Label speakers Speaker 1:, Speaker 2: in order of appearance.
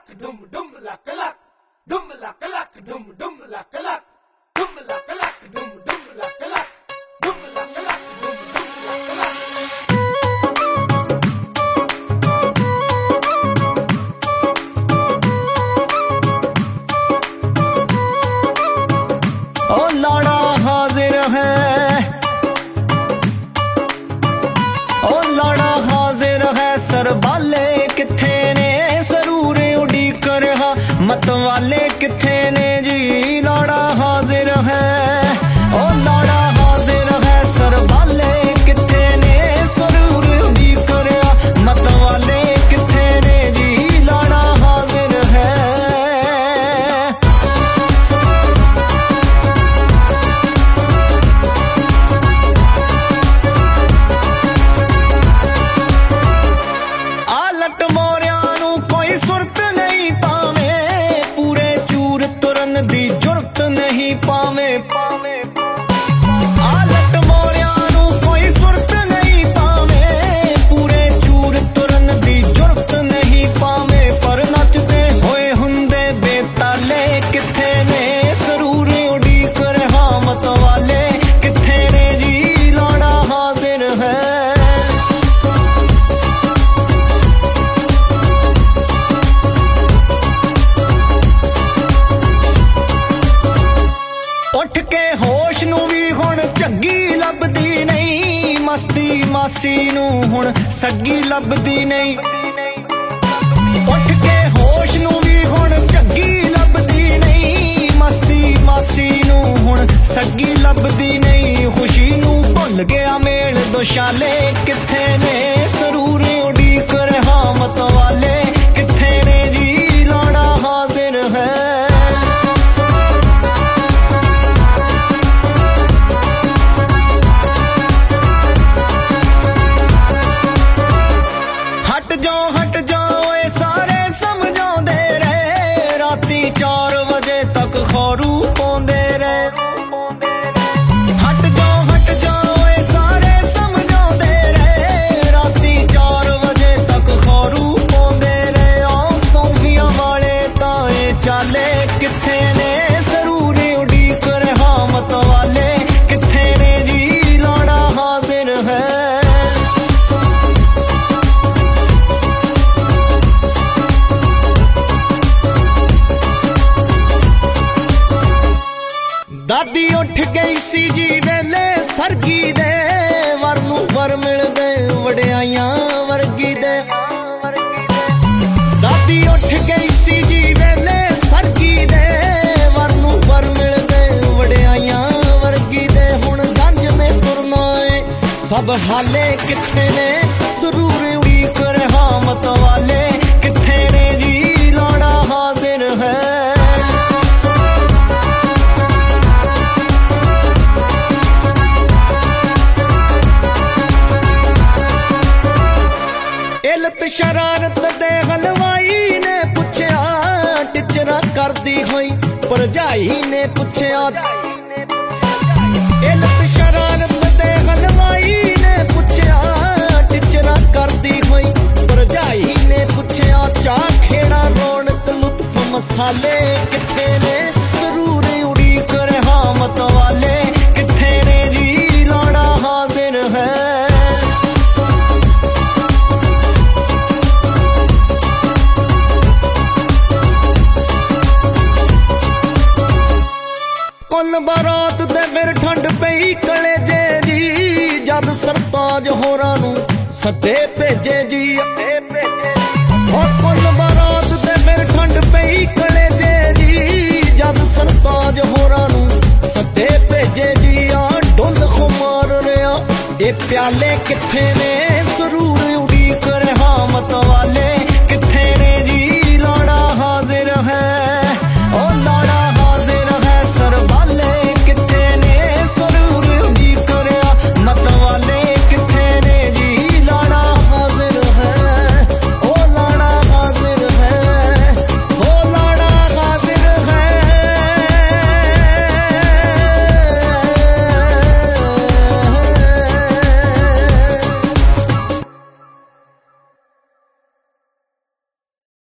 Speaker 1: डुम डुम लक लक डुम लक लक डुम डुम लक लक डुम लक लक डुम डुम लक लक डुम लक लक डुम डुम लक लक।
Speaker 2: ओ लाड़ा हाजिर है, ओ लाड़ा हाजिर है, सरबाले किथे ने सरूरे उड़ीक रहा, मतवाले किथे ने जी लाड़ा हाजिर है। ओ लाड़ा हाजिर है, सरबाले किथे ने सरूरे उड़ीक रहा, मतवाले किथे ने जी लाड़ा हाजिर है। आलट मोरिया नू कोई सुरत नहीं पावे, पूरे चूर तुरन दी जुरत नहीं पावे। आलट मोरिया नू कोई सुरत नहीं पावे, पूरे चूर तुरन दी जुरत नहीं पावे। पर नचदे होए हुंदे बेताले किथे ने सरूरे उड़ीक रहा, मतवाले किथे ने जी लाड़ा हाजिर है। उठ के होश नू भी हुण झग्गी लभदी नहीं, मस्ती मासी नू हुण सग्गी लभदी नहीं। उठ के होश नू भी हुण झग्गी लभदी नहीं, मस्ती मासी नू हुण सग्गी लभदी नहीं। खुशी नू भुल गया मेल दोशाले किथे ने सरूरे उड़ीक रहा, मतवाले किथे ने जी लाड़ा हाजिर है। हट जाओ ए सारे समझाउंदे रहे, राती 4 बजे तक खौरू पाउंदे रहे। हट जाओ ए सारे समझाउंदे रहे, राती 4 बजे तक खौरू पाउंदे रहे। आओ सौंफियां वाले ताए चाले किथे ने सरूरे उड़ीक रहा, मतवाले किथे ने जी लाड़ा हाजिर है। दादी उठ गई सी जी वेले सरगी दे, वर नू वर मिल गए वड्याइयां वर्गी दे। दादी उठ गई सी जी वेले सरगी दे, वर नू वर मिल गए वड्याइयां वर्गी दे। हुण गंज ने तुरना है सब हाले किथे ने सरूरे उड़ीक रहा, मतवाले किथे ने जी लाड़ा हाजिर है। इलत शरारत दे हलवाई ने पुछया, टिचरा करदी होई भरजाई ने पुछया। इलत शरारत दे हलवाई ने पुछया, टिचरा करदी होई भरजाई ने पुछया। चाह खेड़ा रौनक लुत्फ मसाले किथे ने सरूरे उड़ीक रहा, मतवाले किथे ने जी लाड़ा हाजिर है। कुल बारात दे फिर ठंड पई कलेजे जी, जद सरताज होरां नू सदे भेजे जी। हो कुल बारात दे फिर ठंड पई कलेजे जी, जद सरताज होरां नू सदे भेजे जी। आ ढोल खुमार रहा ए प्याले किथे ने सरूर उड़ीक रहा, मतवाले